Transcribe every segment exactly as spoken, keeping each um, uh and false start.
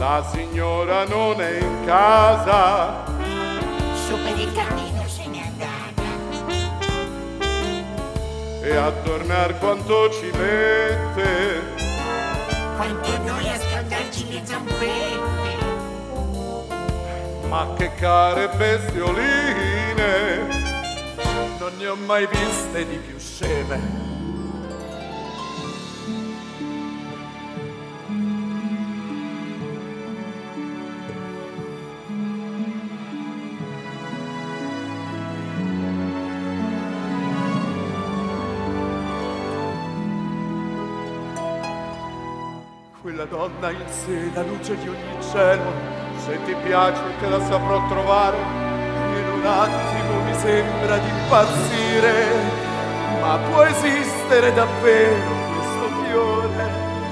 La signora non è in casa. Su per il cammino se n'è andata. E a tornar quanto ci mette? Quanto noi a scaldarci le zampette. Ma che care bestioline, non ne ho mai viste di più sceme. Quella donna in sé, la luce di ogni cielo. se ti piace te la saprò trovare. In un attimo mi sembra di impazzire, ma può esistere davvero questo fiore?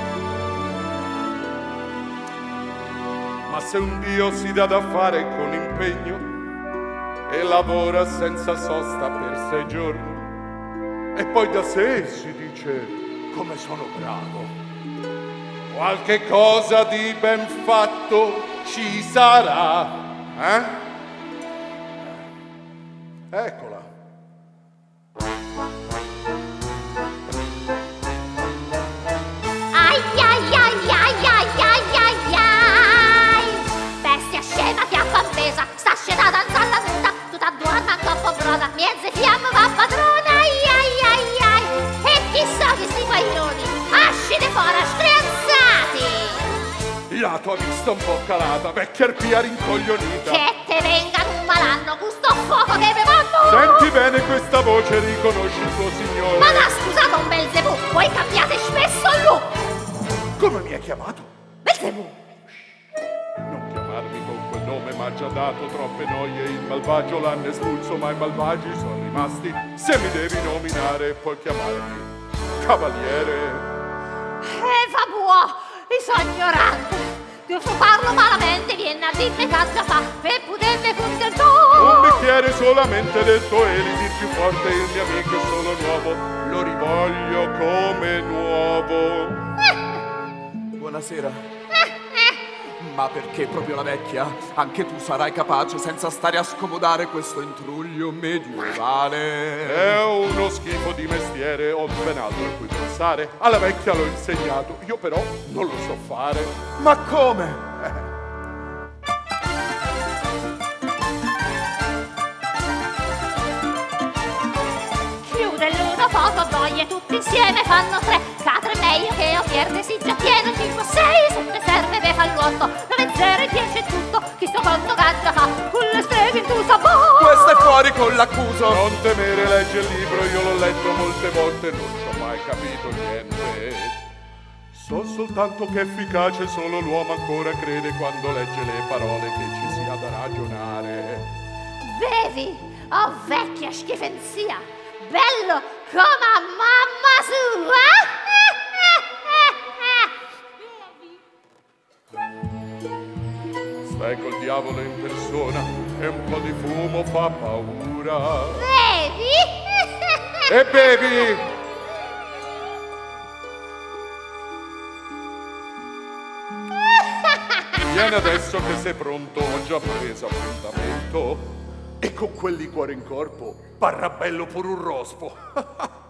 Ma se un Dio si dà da fare con impegno e lavora senza sosta per sei giorni, e poi da sé si dice come sono bravo, qualche cosa di ben fatto ci sarà, eh? Eccola. Ai ai ai ai ai ai ai ai, bestia scema fiamma appesa, sta scena danza alla nuda, tutta dorma coppo broda, mezze fiamma va padrona, ai ai ai ai, e chi so che sti guaglioni, ascide fuori striazzati. La tua vista un po' calata, vecchia arpia rincoglionita. Che te venga un malanno, gusto fuoco che vi vanno. Senti bene questa voce, riconosci il tuo signore. Ma da scusato un Belzebù, voi cambiate spesso lui. Come mi hai chiamato? Belzebù. Non chiamarmi con quel nome, m'ha già dato troppe noie. Il malvagio l'hanno espulso, ma i malvagi sono rimasti. Se mi devi nominare, puoi chiamarmi cavaliere. Eh, va buono, io sono ignorante. Devo farlo malamente, viene a dirmi che già fa, per potermi contentare. Un bicchiere solamente del tuo elisi più forte, il mio amico è solo nuovo, lo rivoglio come nuovo. Buonasera. Ma perché proprio la vecchia? Anche tu sarai capace senza stare a scomodare questo intruglio medievale. È uno schifo di mestiere, ho ben altro a cui pensare. Alla vecchia l'ho insegnato, io però non lo so fare. Ma come? Chiude l'uno poco, due e tutti insieme fanno tre. Quatre meglio che io pierde si già tiene. Cinque, sei, sette serve ve fa l'otto. Nove, zero, dieci è tutto. Chi sto conto gaggia fa con le streghe in tu sapore. Questo è fuori con l'accuso. Non temere, legge il libro, io l'ho letto molte volte, non ci ho mai capito niente. So soltanto che è efficace, solo l'uomo ancora crede quando legge le parole che ci sia da ragionare. Bevi, oh vecchia schifenzia, bello come a mamma sua. Stai col diavolo in persona e un po' di fumo fa paura. Bevi? E bevi! Vieni adesso che sei pronto, ho già preso appuntamento. E con quel liquore in corpo parrà bello pure un rospo.